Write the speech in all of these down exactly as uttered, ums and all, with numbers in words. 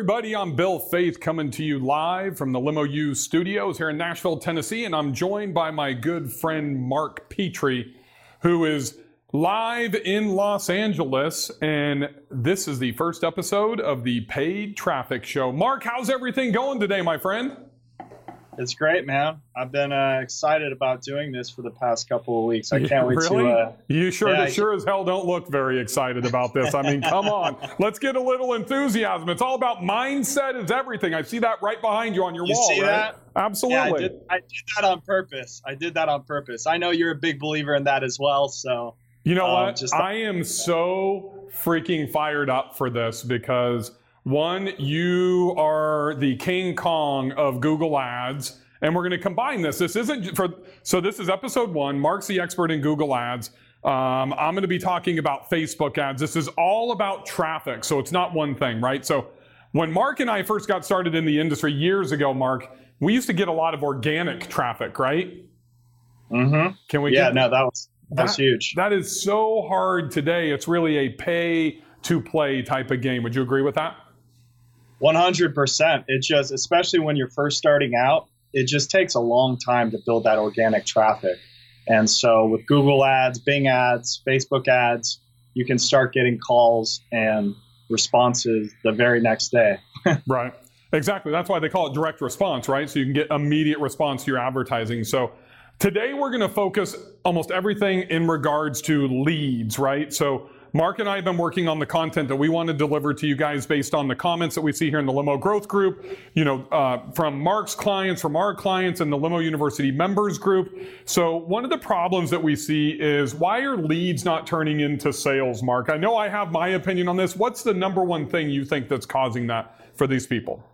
everybody. I'm Bill Faith coming to you live from the Limo U studios here in Nashville, Tennessee, and I'm joined by my good friend Mark Petrie, who is live in Los Angeles, and this is the first episode of the Paid Traffic Show. Mark, how's everything going today, my friend? It's great, man. I've been uh, excited about doing this for the past couple of weeks. I can't wait really? to... Uh, you sure, yeah, sure as hell don't look very excited about this. I mean, come on. Let's get a little enthusiasm. It's all about mindset is everything. I see that right behind you on your you wall, see right? that? Absolutely. Yeah, I did, I did that on purpose. I did that on purpose. I know you're a big believer in that as well, so... You know um, what? Just I am so freaking fired up for this because... One, you are the King Kong of Google Ads, and we're going to combine this. This isn't for, so this is episode one. Mark's the expert in Google Ads. Um, I'm going to be talking about Facebook ads. This is all about traffic, so it's not one thing, right? So when Mark and I first got started in the industry years ago, Mark, we used to get a lot of organic traffic, right? Mm-hmm. Can we yeah, get no, that was, that, that was huge. That is so hard today. It's really a pay-to-play type of game. Would you agree with that? one hundred percent. It just, especially when you're first starting out, it just takes a long time to build that organic traffic. And so with Google ads, Bing ads, Facebook ads, you can start getting calls and responses the very next day. Right. Exactly. That's why they call it direct response, right? So you can get immediate response to your advertising. So today we're going to focus almost everything in regards to leads, right? So Mark and I have been working on the content that we want to deliver to you guys based on the comments that we see here in the Limo Growth Group, you know, uh, from Mark's clients, from our clients, and the Limo University members group. So one of the problems that we see is, why are leads not turning into sales, Mark? I know I have my opinion on this. What's the number one thing you think that's causing that for these people?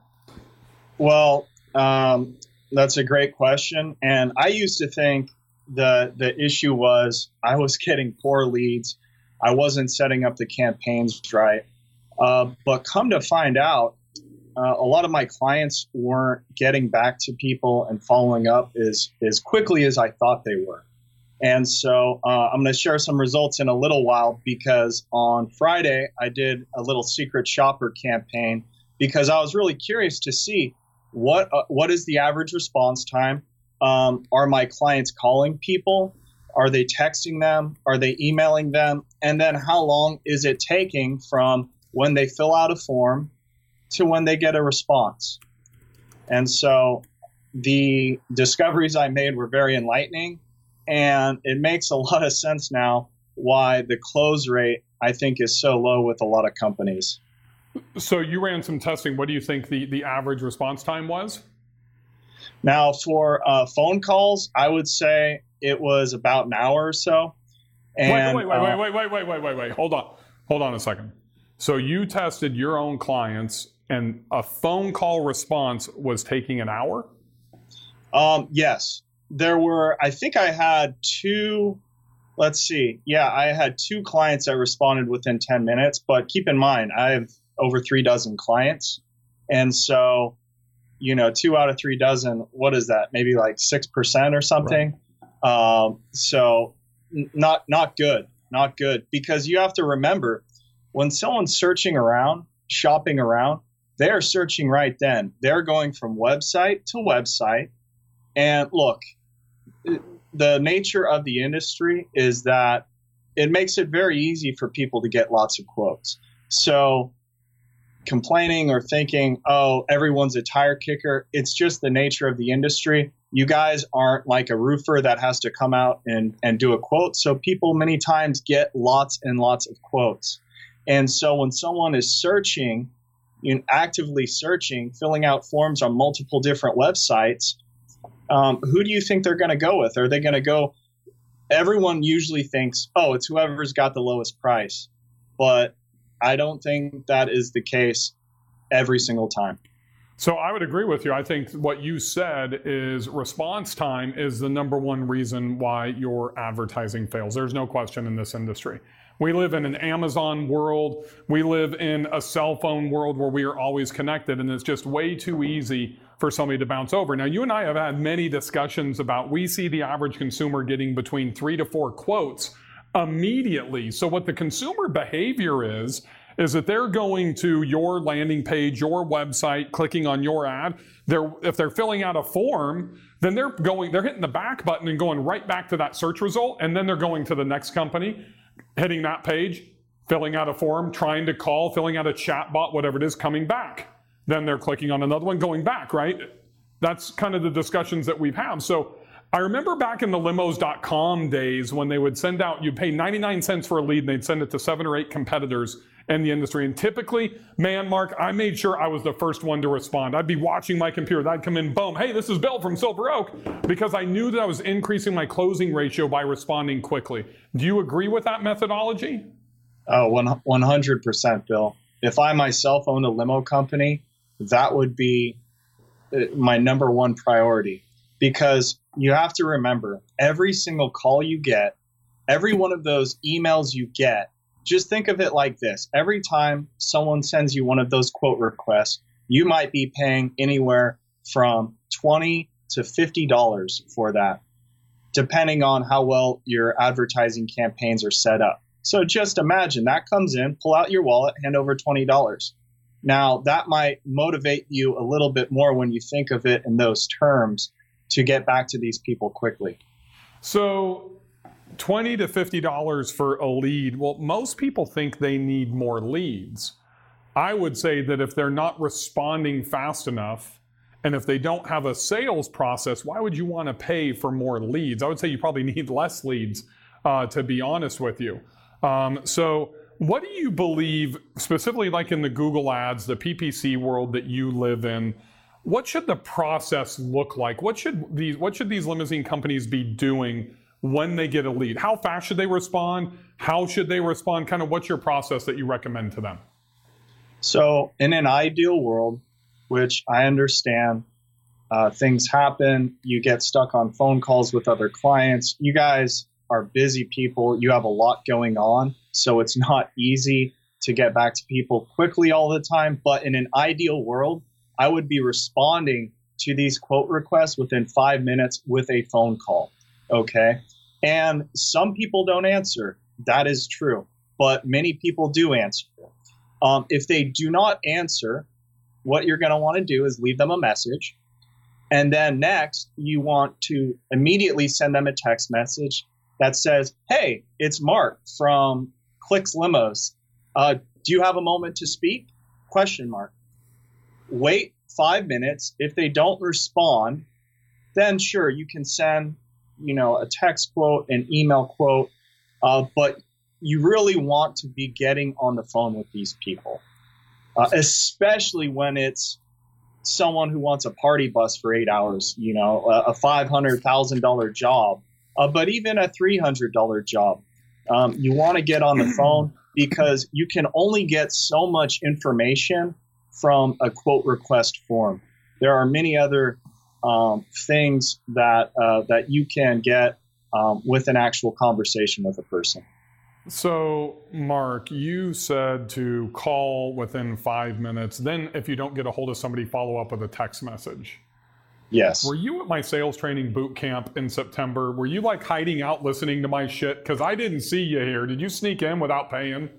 Well, um, that's a great question. And I used to think the the issue was I was getting poor leads. I wasn't setting up the campaigns right. Uh, but come to find out, uh, a lot of my clients weren't getting back to people and following up as, as quickly as I thought they were. And so uh, I'm going to share some results in a little while, because on Friday I did a little secret shopper campaign because I was really curious to see what uh, what is the average response time. Um, are my clients calling people? Are they texting them? Are they emailing them? And then how long is it taking from when they fill out a form to when they get a response? And so the discoveries I made were very enlightening, and it makes a lot of sense now why the close rate, I think, is so low with a lot of companies. So you ran some testing. What do you think the, the average response time was? Now, for uh, phone calls, I would say it was about an hour or so. And, wait, wait, wait, uh, wait, wait, wait, wait, wait, wait. Hold on. Hold on a second. So you tested your own clients, and a phone call response was taking an hour? Um, yes. There were, I think I had two, let's see. Yeah, I had two clients that responded within ten minutes. But keep in mind, I have over three dozen clients. And so, you know, two out of three dozen, what is that? Maybe like six percent or something. Right. Um, so n- not, not good, not good, because you have to remember, when someone's searching around, shopping around, they're searching right then. They're going from website to website. And look, the nature of the industry is that it makes it very easy for people to get lots of quotes. So complaining or thinking, oh, everyone's a tire kicker, it's just the nature of the industry. You guys aren't like a roofer that has to come out and, and do a quote. So people many times get lots and lots of quotes. And so when someone is searching, you know, actively searching, filling out forms on multiple different websites, um, who do you think they're going to go with? Are they going to go? Everyone usually thinks, oh, it's whoever's got the lowest price. But I don't think that is the case every single time. So I would agree with you. I think what you said is response time is the number one reason why your advertising fails. There's no question in this industry. We live in an Amazon world. We live in a cell phone world where we are always connected, and it's just way too easy for somebody to bounce over. Now, you and I have had many discussions about, we see the average consumer getting between three to four quotes immediately. So what the consumer behavior is, is that they're going to your landing page, your website, clicking on your ad. They're, if they're filling out a form, then they're going, they're hitting the back button and going right back to that search result, and then they're going to the next company, hitting that page, filling out a form, trying to call, filling out a chat bot, whatever it is, coming back. Then they're clicking on another one, going back, right? That's kind of the discussions that we've had. So I remember back in the limos dot com days when they would send out, you'd pay ninety-nine cents for a lead and they'd send it to seven or eight competitors in the industry. And typically, man, Mark, I made sure I was the first one to respond. I'd be watching my computer. I'd come in, boom, hey, this is Bill from Silver Oak, because I knew that I was increasing my closing ratio by responding quickly. Do you agree with that methodology? Oh, one hundred percent, Bill. If I myself owned a limo company, that would be my number one priority, because you have to remember every single call you get, every one of those emails you get, just think of it like this. Every time someone sends you one of those quote requests, you might be paying anywhere from twenty to fifty dollars for that, depending on how well your advertising campaigns are set up. So just imagine that comes in, pull out your wallet, hand over twenty dollars. Now, that might motivate you a little bit more when you think of it in those terms to get back to these people quickly. So twenty to fifty dollars for a lead. Well, most people think they need more leads. I would say that if they're not responding fast enough, and if they don't have a sales process, why would you want to pay for more leads? I would say you probably need less leads, uh, to be honest with you. Um, so what do you believe, specifically like in the Google ads, the P P C world that you live in, what should the process look like? What should these, what should these limousine companies be doing when they get a lead? How fast should they respond? How should they respond? Kind of what's your process that you recommend to them? So in an ideal world, which I understand, uh, things happen, you get stuck on phone calls with other clients. You guys are busy people. You have a lot going on, so it's not easy to get back to people quickly all the time. But in an ideal world, I would be responding to these quote requests within five minutes with a phone call. Okay. And some people don't answer. That is true. But many people do answer. Um, if they do not answer, what you're going to want to do is leave them a message. And then next, you want to immediately send them a text message that says, hey, it's Mark from Clicks Limos. Uh, do you have a moment to speak? Question mark. Wait five minutes. If they don't respond, then sure, you can send, you know, a text quote, an email quote, uh, but you really want to be getting on the phone with these people, uh, especially when it's someone who wants a party bus for eight hours, you know, a, a five hundred thousand dollars job, uh, but even a three hundred dollars job. Um, you want to get on the phone because you can only get so much information from a quote request form. There are many other um, things that uh, that you can get um, with an actual conversation with a person. So, Mark, you said to call within five minutes. Then if you don't get a hold of somebody, follow up with a text message. Yes. Were you at my sales training boot camp in September? Were you like hiding out listening to my shit? Because I didn't see you here. Did you sneak in without paying?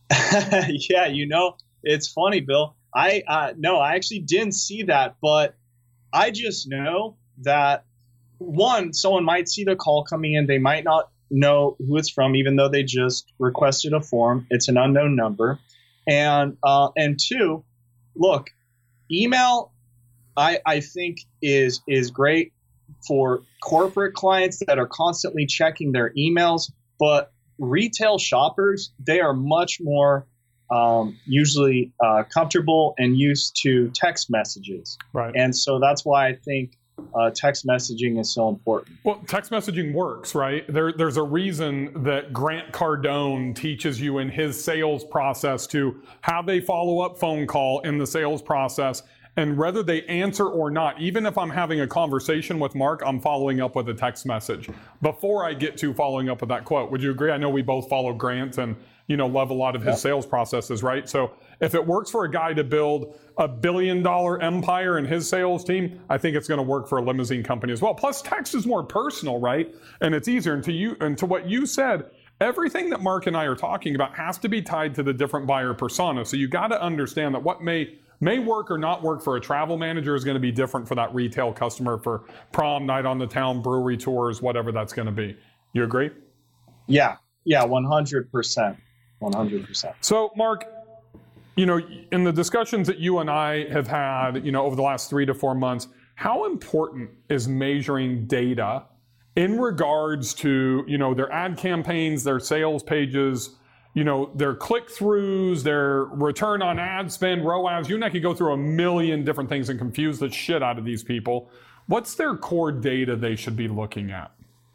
Yeah, you know, it's funny, Bill. I uh, no, I actually didn't see that, but I just know that, one, someone might see the call coming in. They might not know who it's from, even though they just requested a form. It's an unknown number. And uh, and two, look, email, I, I think is is great for corporate clients that are constantly checking their emails, but retail shoppers, they are much more um, usually uh, comfortable and used to text messages. Right. And so that's why I think uh, text messaging is so important. Well, text messaging works, right? There, there's a reason that Grant Cardone teaches you in his sales process to have a follow-up phone call in the sales process. And whether they answer or not, even if I'm having a conversation with Mark, I'm following up with a text message before I get to following up with that quote. Would you agree? I know we both follow Grant and, you know, love a lot of his yeah. sales processes, right? So if it works for a guy to build a billion dollar empire in his sales team, I think it's going to work for a limousine company as well. Plus text is more personal, right? And it's easier. And to you, and to what you said, everything that Mark and I are talking about has to be tied to the different buyer persona. So you got to understand that what may may work or not work for a travel manager is going to be different for that retail customer, for prom, night on the town, brewery tours, whatever that's going to be. You agree? Yeah, yeah, one hundred percent. one hundred percent. So, Mark, you know, in the discussions that you and I have had, you know, over the last three to four months, how important is measuring data in regards to, you know, their ad campaigns, their sales pages, you know, their click-throughs, their return on ad spend, R O A S? You and I could go through a million different things and confuse the shit out of these people. What's their core data they should be looking at?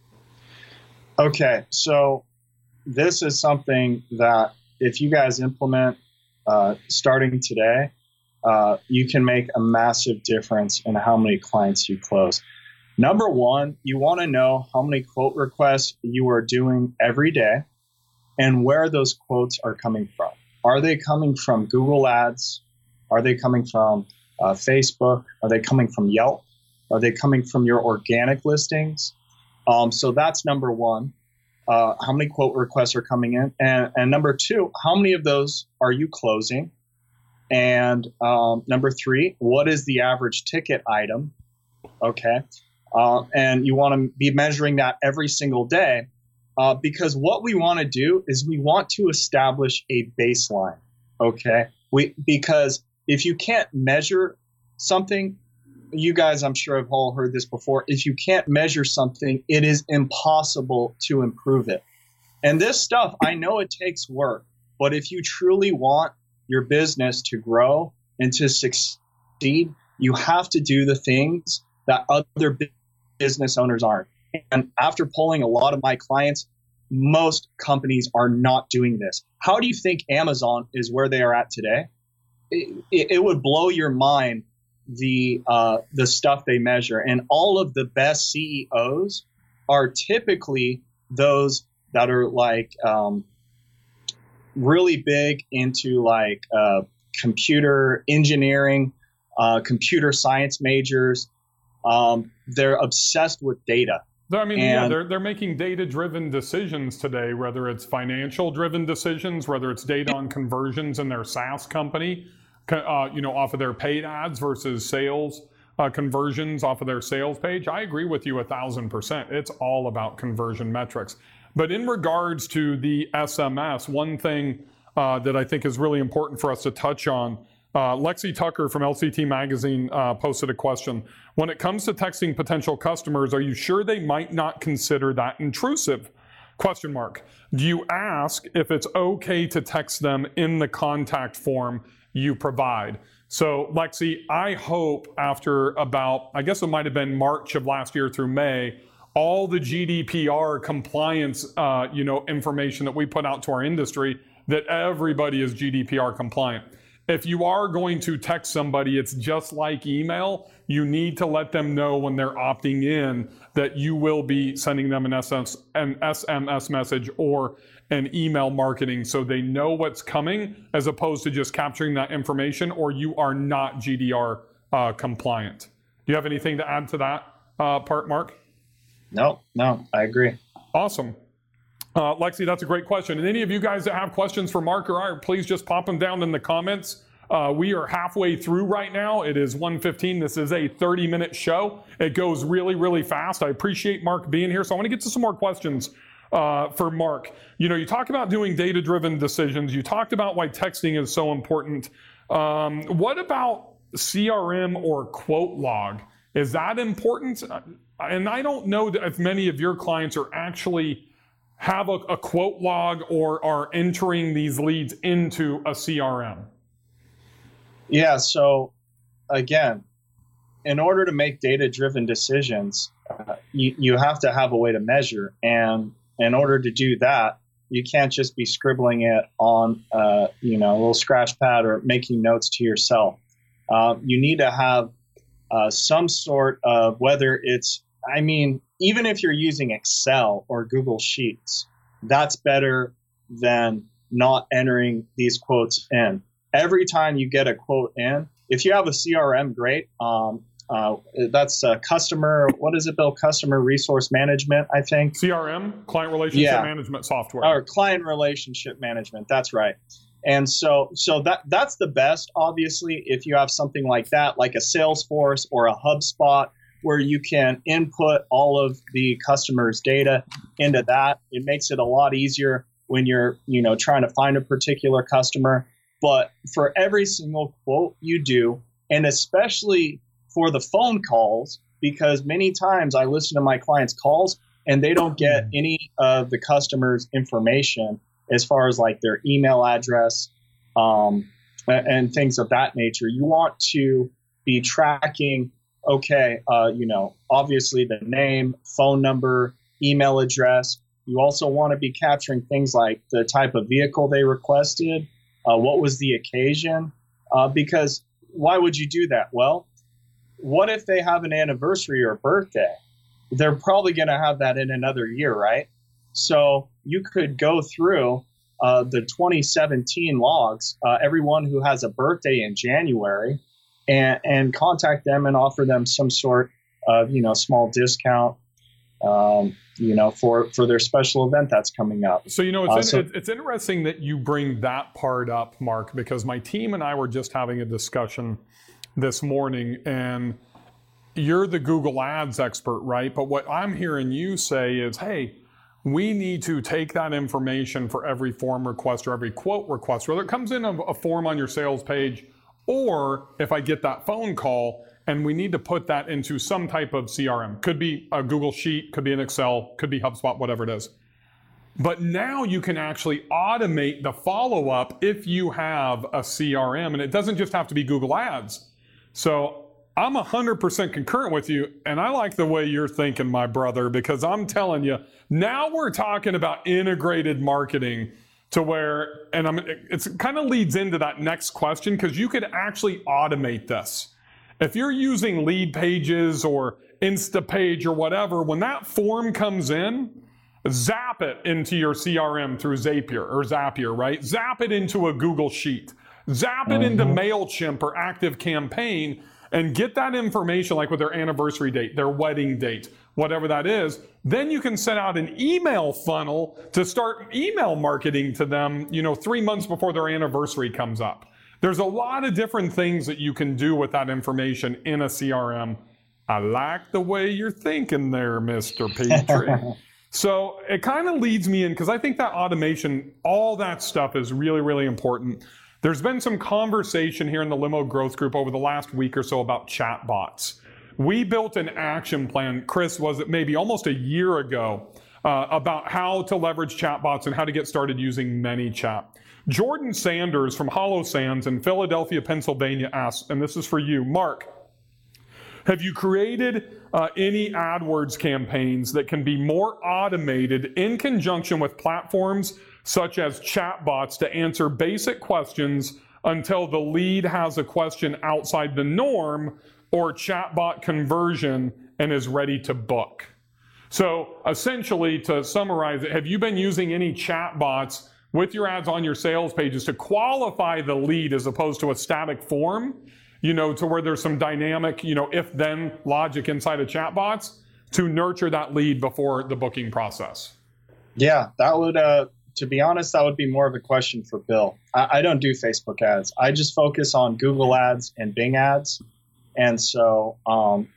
Okay, so this is something that if you guys implement uh, starting today, uh, you can make a massive difference in how many clients you close. Number one, you want to know how many quote requests you are doing every day and where those quotes are coming from. Are they coming from Google Ads? Are they coming from uh, Facebook? Are they coming from Yelp? Are they coming from your organic listings? Um, so that's number one. Uh, how many quote requests are coming in? And, and number two, how many of those are you closing? And um, number three, what is the average ticket item? Okay. Uh, and you want to be measuring that every single day uh, because what we want to do is we want to establish a baseline. Okay. We, because if you can't measure something, you guys, I'm sure have all heard this before. If you can't measure something, it is impossible to improve it. And this stuff, I know it takes work, but if you truly want your business to grow and to succeed, you have to do the things that other business owners aren't. And after polling a lot of my clients, most companies are not doing this. How do you think Amazon is where they are at today? It, it, it would blow your mind, the uh, the stuff they measure. And all of the best C E Os are typically those that are like um, really big into like uh, computer engineering, uh, computer science majors. Um, they're obsessed with data. I mean, and, yeah, they're they're making data-driven decisions today, whether it's financial-driven decisions, whether it's data on conversions in their SaaS company, uh, you know, off of their paid ads versus sales uh, conversions off of their sales page. I agree with you a thousand percent. It's all about conversion metrics. But in regards to the S M S, one thing uh, that I think is really important for us to touch on, uh, Lexi Tucker from L C T Magazine uh, posted a question. When it comes to texting potential customers, are you sure they might not consider that intrusive? Question mark. Do you ask if it's okay to text them in the contact form you provide? So Lexi, I hope after about, I guess it might have been March of last year through May, all the G D P R compliance, uh, you know, information that we put out to our industry, that everybody is G D P R compliant. If you are going to text somebody, it's just like email. You need to let them know when they're opting in that you will be sending them an S M S message or an email marketing so they know what's coming, as opposed to just capturing that information, or you are not G D R uh, compliant. Do you have anything to add to that uh, part, Mark? No, no, I agree. Awesome. Uh, Lexi, that's a great question. And any of you guys that have questions for Mark or I, please just pop them down in the comments. Uh, we are halfway through right now. It is one fifteen. This is a thirty minute show. It goes really, really fast. I appreciate Mark being here. So I want to get to some more questions uh, for Mark. You know, you talk about doing data-driven decisions. You talked about why texting is so important. Um, what about C R M or quote log? Is that important? And I don't know if many of your clients are actually have a, a quote log or are entering these leads into a C R M. Yeah, so again, in order to make data-driven decisions, uh, you, you have to have a way to measure. And in order to do that, you can't just be scribbling it on uh, you know, a little scratch pad or making notes to yourself. Uh, you need to have uh, some sort of, whether it's, I mean, even if you're using Excel or Google Sheets, that's better than not entering these quotes in. Every time you get a quote in, if you have a C R M, great. Um, uh, that's uh, customer, what is it, Bill? Customer Resource Management, I think. C R M, Client Relationship Yeah. Management Software. Or Client Relationship Management, that's right. And so so that that's the best, obviously, if you have something like that, like a Salesforce or a HubSpot, where you can input all of the customer's data into that. It makes it a lot easier when you're, you know, trying to find a particular customer. But for every single quote you do, and especially for the phone calls, because many times I listen to my clients' calls and they don't get any of the customer's information as far as like their email address um, and things of that nature. You want to be tracking, okay, uh, you know, obviously the name, phone number, email address. You also want to be capturing things like the type of vehicle they requested, uh, what was the occasion, uh, because why would you do that? Well, what if they have an anniversary or birthday? They're probably going to have that in another year, right? So you could go through uh, the twenty seventeen logs, uh, everyone who has a birthday in January, and, and contact them and offer them some sort of, you know, small discount, um, you know, for, for their special event that's coming up. So, you know, it's, Uh, in, so- it's, it's interesting that you bring that part up, Mark, because my team and I were just having a discussion this morning, and you're the Google Ads expert, right? But what I'm hearing you say is, hey, we need to take that information for every form request or every quote request, whether it comes in a, a form on your sales page, or if I get that phone call, and we need to put that into some type of C R M. Could be a Google Sheet, could be an Excel, could be HubSpot, whatever it is. But now you can actually automate the follow-up if you have a C R M, and it doesn't just have to be Google Ads. So I'm one hundred percent concurrent with you, and I like the way you're thinking, my brother, because I'm telling you, now we're talking about integrated marketing to where, and I'm, it's kind of leads into that next question, because you could actually automate this. If you're using Lead Pages or Instapage or whatever, when that form comes in, zap it into your C R M through Zapier or Zapier, right? Zap it into a Google Sheet. Zap it into MailChimp or ActiveCampaign, and get that information, like with their anniversary date, their wedding date, whatever that is. Then you can send out an email funnel to start email marketing to them, you know, three months before their anniversary comes up. There's a lot of different things that you can do with that information in a C R M. I like the way you're thinking there, Mister Petrie. So it kind of leads me in, because I think that automation, all that stuff is really, really important. There's been some conversation here in the Limo Growth Group over the last week or so about chatbots. We built an action plan, Chris, was it maybe almost a year ago, uh, about how to leverage chatbots and how to get started using ManyChat. Jordan Sanders from Hollow Sands in Philadelphia, Pennsylvania asks, and this is for you, Mark, have you created uh, any AdWords campaigns that can be more automated in conjunction with platforms such as chatbots to answer basic questions until the lead has a question outside the norm or chatbot conversion and is ready to book? So essentially, to summarize it, have you been using any chatbots with your ads on your sales pages to qualify the lead as opposed to a static form, you know, to where there's some dynamic, you know, if-then logic inside of chatbots to nurture that lead before the booking process? Yeah, that would, uh, to be honest, that would be more of a question for Bill. I, I don't do Facebook ads. I just focus on Google ads and Bing ads. And so, um,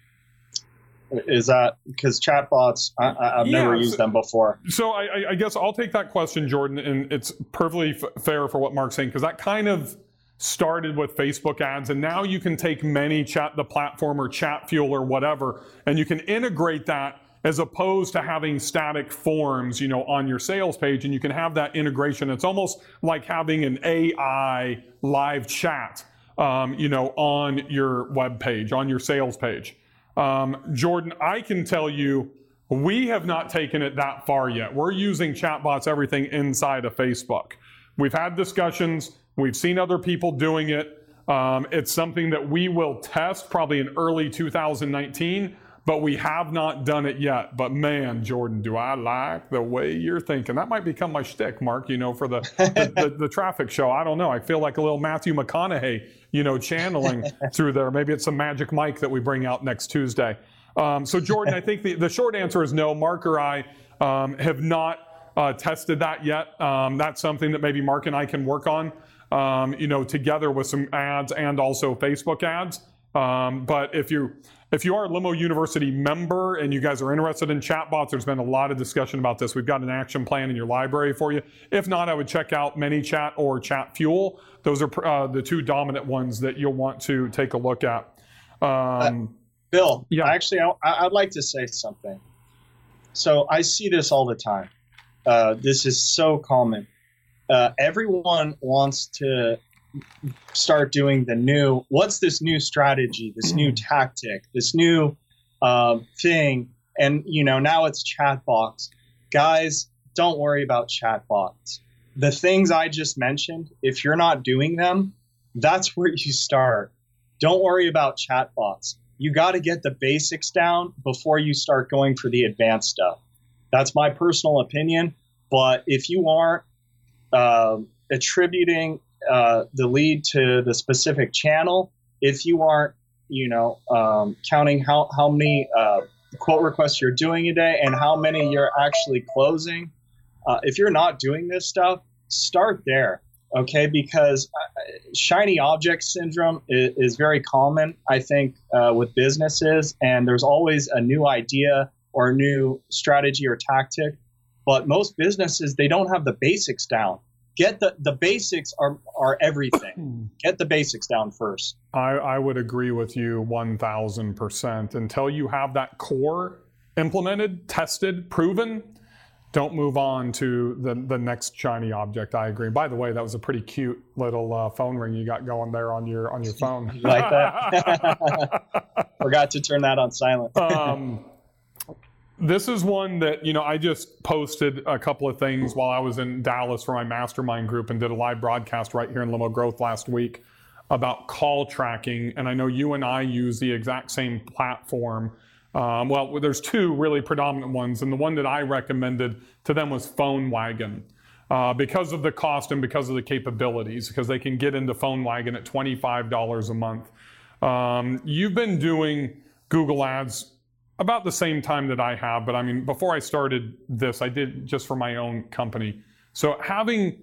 is that because chatbots, I, I've Yeah, never so- used them before. So I, I- I guess I'll take that question, Jordan, and it's perfectly f- fair for what Mark's saying, because that kind of started with Facebook ads, and now you can take ManyChat, the platform, or Chatfuel or whatever, and you can integrate that as opposed to having static forms, you know, on your sales page, and you can have that integration. It's almost like having an A I live chat, um, you know, on your web page, on your sales page. Um, Jordan, I can tell you, we have not taken it that far yet. We're using chatbots, everything inside of Facebook. We've had discussions. We've seen other people doing it. Um, it's something that we will test probably in early two thousand nineteen. but we have not done it yet. But man, Jordan, do I like the way you're thinking. That might become my shtick, Mark, you know, for the, the, the, the traffic show. I don't know. I feel like a little Matthew McConaughey, you know, channeling through there. Maybe it's some magic mic that we bring out next Tuesday. Um, so, Jordan, I think the, the short answer is no. Mark or I um, have not uh, tested that yet. Um, that's something that maybe Mark and I can work on, um, you know, together with some ads and also Facebook ads. Um, but if you if you are a Limo University member and you guys are interested in chatbots, there's been a lot of discussion about this. We've got an action plan in your library for you. If not, I would check out ManyChat or ChatFuel. Those are uh, the two dominant ones that you'll want to take a look at. Um, uh, Bill, yeah. actually, I, I'd like to say something. So I see this all the time. Uh, this is so common. Uh, everyone wants to start doing the new, what's this new strategy, this new tactic, this new uh, thing. And, you know, now it's chatbots. Guys, don't worry about chatbots. The things I just mentioned, if you're not doing them, that's where you start. Don't worry about chatbots. You got to get the basics down before you start going for the advanced stuff. That's my personal opinion. But if you aren't uh, attributing Uh, the lead to the specific channel, if you aren't, you know, um, counting how, how many uh, quote requests you're doing a day and how many you're actually closing, uh, if you're not doing this stuff, start there, okay? Because uh, shiny object syndrome is, is very common, I think, uh, with businesses, and there's always a new idea or a new strategy or tactic, but most businesses, they don't have the basics down. Get the, the basics are, are everything. Get the basics down first. I, I would agree with you one thousand percent. Until you have that core implemented, tested, proven, don't move on to the, the next shiny object. I agree. By the way, that was a pretty cute little uh, phone ring you got going there on your on your phone. You like that? Forgot to turn that on silent. um, This is one that, you know, I just posted a couple of things while I was in Dallas for my mastermind group and did a live broadcast right here in Limo Growth last week about call tracking. And I know you and I use the exact same platform. Um, well, there's two really predominant ones. And the one that I recommended to them was PhoneWagon uh, because of the cost and because of the capabilities, because they can get into PhoneWagon at twenty-five dollars a month. Um, you've been doing Google Ads about the same time that I have, but I mean, before I started this, I did just for my own company. So having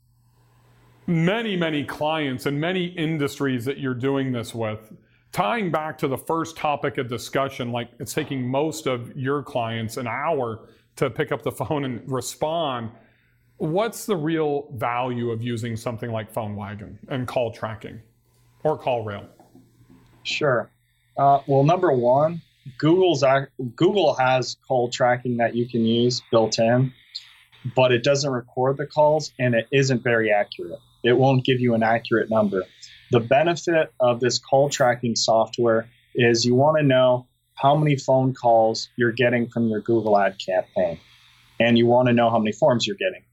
many, many clients and many industries that you're doing this with, tying back to the first topic of discussion, like it's taking most of your clients an hour to pick up the phone and respond. What's the real value of using something like PhoneWagon and call tracking or CallRail? Sure. Uh, well, number one, Google's Google has call tracking that you can use built in, but it doesn't record the calls and it isn't very accurate. It won't give you an accurate number. The benefit of this call tracking software is you want to know how many phone calls you're getting from your Google ad campaign, and you want to know how many forms you're getting.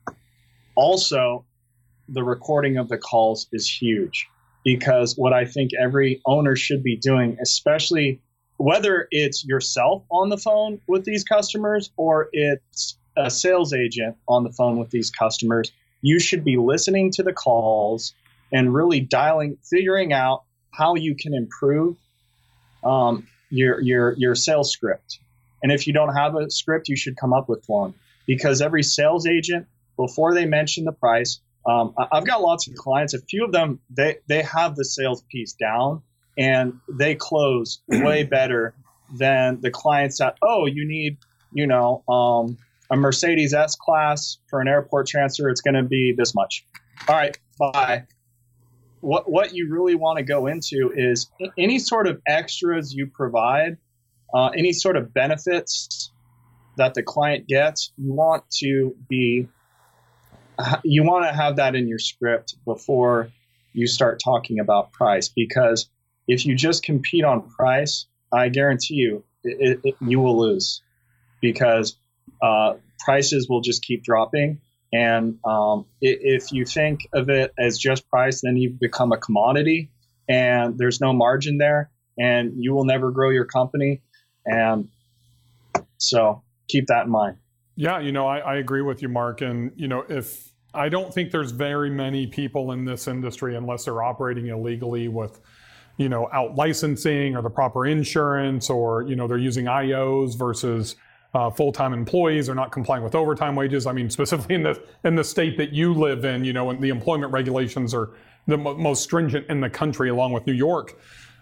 Also, the recording of the calls is huge, because what I think every owner should be doing, especially whether it's yourself on the phone with these customers or it's a sales agent on the phone with these customers, you should be listening to the calls and really dialing, figuring out how you can improve um, your, your, your sales script. And if you don't have a script, you should come up with one, because every sales agent, before they mention the price, um, I've got lots of clients, a few of them, they, they have the sales piece down, and they close way better than the clients that, oh, you need, you know, um, a Mercedes S-Class for an airport transfer. It's going to be this much. All right, bye. What what you really want to go into is any sort of extras you provide, uh, any sort of benefits that the client gets. You want to be, you want to have that in your script before you start talking about price, because if you just compete on price, I guarantee you, it, it, you will lose, because uh, prices will just keep dropping. And um, if you think of it as just price, then you become a commodity, and there's no margin there, and you will never grow your company. And so keep that in mind. Yeah, you know, I, I agree with you, Mark. And, you know, if I don't think there's very many people in this industry, unless they're operating illegally with, you know, out licensing or the proper insurance, or, you know, they're using I Os versus uh, full-time employees, or not complying with overtime wages. I mean, specifically in the in the state that you live in, you know, when the employment regulations are the mo- most stringent in the country, along with New York.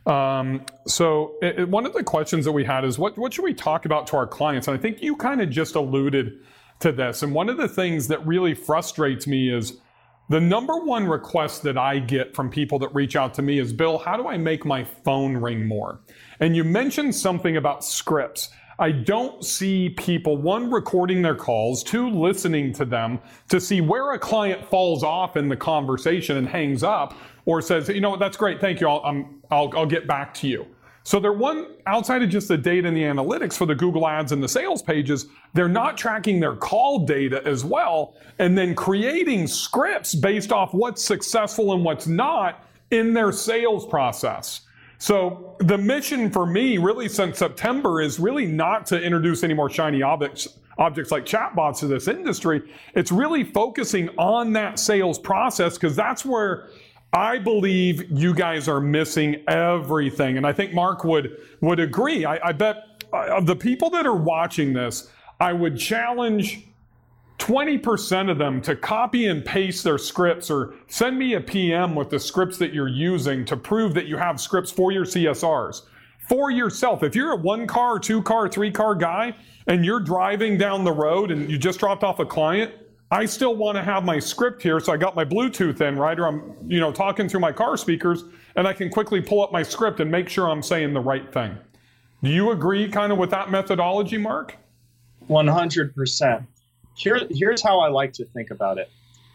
Um, so it, it, one of the questions that we had is what, what should we talk about to our clients? And I think you kind of just alluded to this. And one of the things that really frustrates me is the number one request that I get from people that reach out to me is, Bill, how do I make my phone ring more? And you mentioned something about scripts. I don't see people, one, recording their calls, two, listening to them to see where a client falls off in the conversation and hangs up, or says, you know what, that's great, thank you, I'll, I'm, I'll, I'll get back to you. So they're one, outside of just the data and the analytics for the Google Ads and the sales pages, they're not tracking their call data as well, and then creating scripts based off what's successful and what's not in their sales process. So the mission for me really since September is really not to introduce any more shiny objects, objects like chatbots to this industry. It's really focusing on that sales process, because that's where I believe you guys are missing everything. And I think Mark would, would agree. I, I bet of the people that are watching this, I would challenge twenty percent of them to copy and paste their scripts, or send me a P M with the scripts that you're using to prove that you have scripts for your C S Rs. For yourself. If you're a one car, two car, three car guy, and you're driving down the road and you just dropped off a client, I still want to have my script here, so I got my Bluetooth in, right? Or I'm, you know, talking through my car speakers, and I can quickly pull up my script and make sure I'm saying the right thing. Do you agree kind of with that methodology, Mark? one hundred percent. Here, here's how I like to think about it.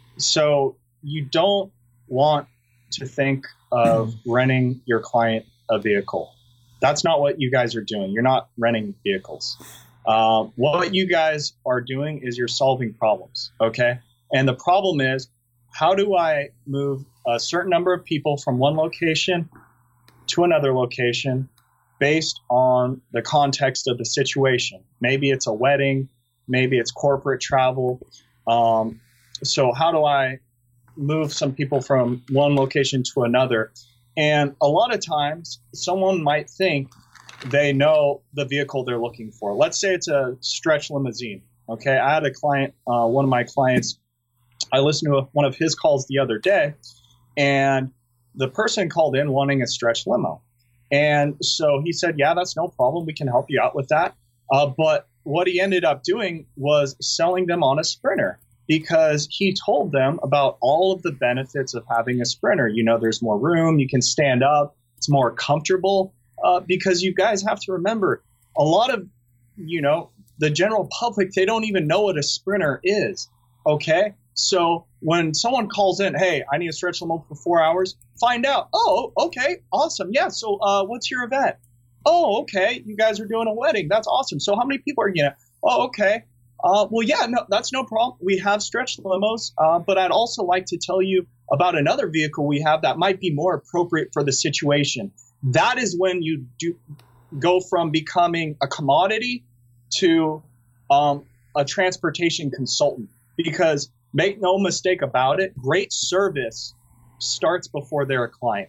So you don't want to think of renting your client a vehicle. That's not what you guys are doing. You're not renting vehicles. Uh, what you guys are doing is you're solving problems, okay? And the problem is, how do I move a certain number of people from one location to another location based on the context of the situation? Maybe it's a wedding, maybe it's corporate travel. Um, so how do I move some people from one location to another? And a lot of times, someone might think they know the vehicle they're looking for. Let's say it's a stretch limousine. Okay, I had a client, uh, one of my clients, I listened to a, one of his calls the other day, and the person called in wanting a stretch limo. And so he said, yeah, that's no problem. We can help you out with that. Uh, but what he ended up doing was selling them on a Sprinter, because he told them about all of the benefits of having a Sprinter. You know, there's more room, you can stand up, it's more comfortable. Uh, because you guys have to remember, a lot of, you know, the general public, they don't even know what a Sprinter is, okay? So when someone calls in, hey, I need a stretch limo for four hours, find out, oh, okay, awesome, yeah, so uh, what's your event? Oh, okay, you guys are doing a wedding, that's awesome. So how many people are you gonna, oh, okay, uh, well, yeah, no, that's no problem. We have stretch limos, uh, but I'd also like to tell you about another vehicle we have that might be more appropriate for the situation. That is when you do go from becoming a commodity to um, a transportation consultant. Because make no mistake about it, great service starts before they're a client.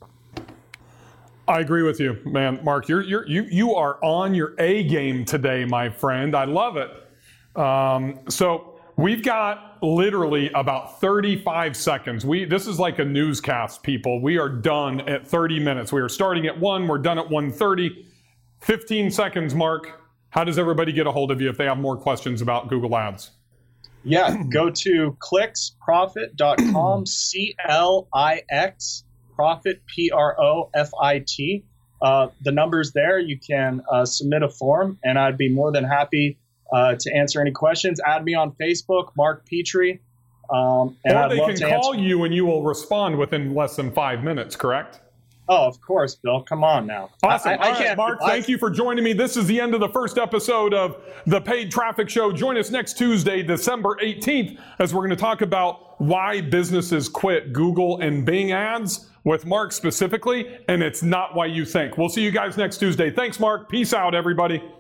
I agree with you, man. Mark, you're, you're, you you are on your A game today, my friend. I love it. Um, so we've got literally about thirty-five seconds. We This is like a newscast, people. We are done at thirty minutes. We are starting at one. We're done at one thirty. fifteen seconds, Mark. How does everybody get a hold of you if they have more questions about Google Ads? Yeah, go to clicks profit dot com, C L I X, profit, P R O F I T. Uh, the number's there. You can uh, submit a form, and I'd be more than happy uh, to answer any questions. Add me on Facebook, Mark Petrie. Um, and or I'd they love can to call answer. you and you will respond within less than five minutes, correct? Oh, of course, Bill. Come on now. Awesome. I, I, All I right, can't, Mark, I, thank you for joining me. This is the end of the first episode of the Paid Traffic Show. Join us next Tuesday, December eighteenth, as we're going to talk about why businesses quit Google and Bing ads with Mark specifically, and it's not why you think. We'll see you guys next Tuesday. Thanks, Mark. Peace out, everybody.